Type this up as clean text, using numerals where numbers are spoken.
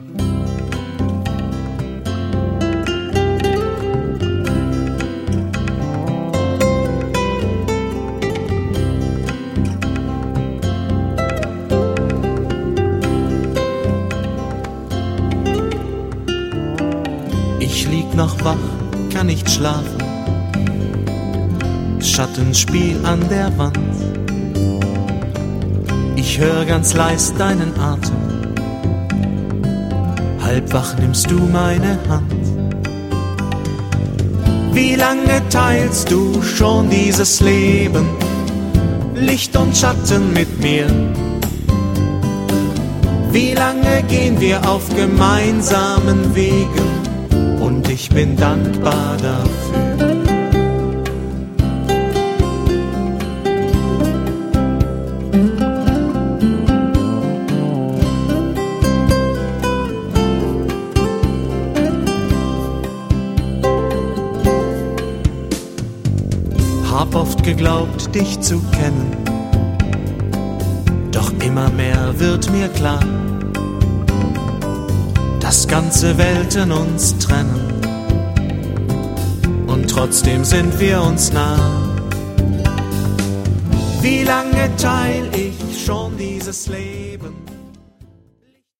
Ich lieg noch wach, kann nicht schlafen. Schattenspiel an der Wand. Ich hör ganz leis deinen Atem. Halb wach nimmst du meine Hand. Wie lange teilst du schon dieses Leben? Licht und Schatten mit mir. Wie lange gehen wir auf gemeinsamen Wegen? Und ich bin dankbar dafür. Hab oft geglaubt, dich zu kennen, doch immer mehr wird mir klar, dass ganze Welten uns trennen und trotzdem sind wir uns nah. Wie lange teil ich schon dieses Leben?